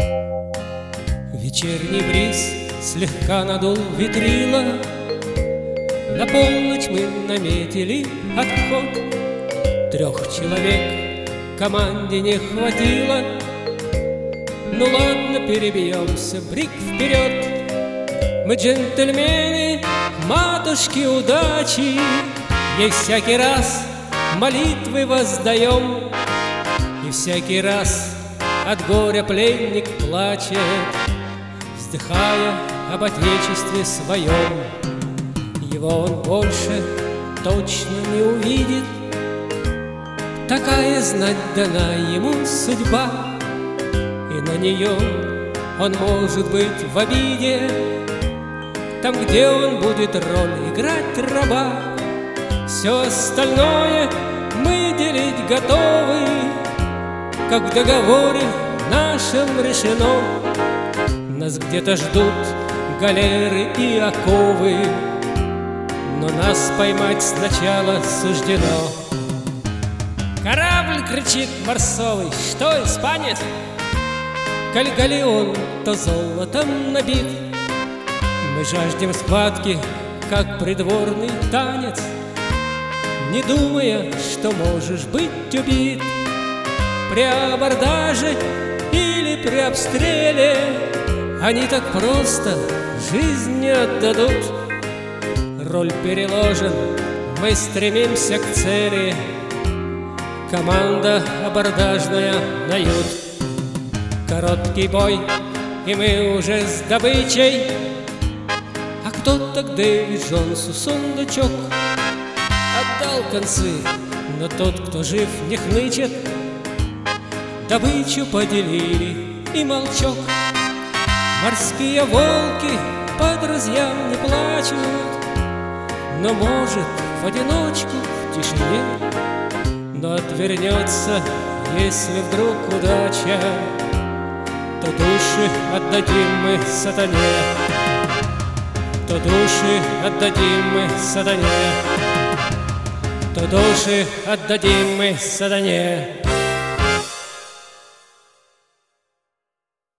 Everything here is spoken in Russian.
Вечерний бриз слегка надул ветрила. На полночь мы наметили отход. 3 человек команде не хватило. Ну ладно, перебьемся, брик вперед. Мы джентльмены, матушки удачи, ей всякий раз молитвы воздаем. И всякий раз от горя пленник плачет, вздыхая об отечестве своем. Его он больше точно не увидит, такая знать дана ему судьба. И на нее он может быть в обиде, там, где он будет роль играть раба. Все остальное мы делить готовы, как в договоре нашем решено. Нас где-то ждут галеры и оковы, но нас поймать сначала суждено. Корабль, кричит Марсовый, что, испанец? Коль галеон, то золотом набит. Мы жаждем схватки, как придворный танец, не думая, что можешь быть убит. При абордаже или при обстреле они так просто жизнь не отдадут. Роль переложен, мы стремимся к цели. Команда абордажная на ют. Короткий бой, и мы уже с добычей. А кто-то к Дэвид Джонсу сундучок отдал концы, но тот, кто жив, не хнычет. Добычу поделили и молчок. Морские волки по друзьям не плачут, но, может, в одиночку, в тишине. Но отвернется, если вдруг удача, то души отдадим мы сатане. То души отдадим мы сатане. То души отдадим мы сатане.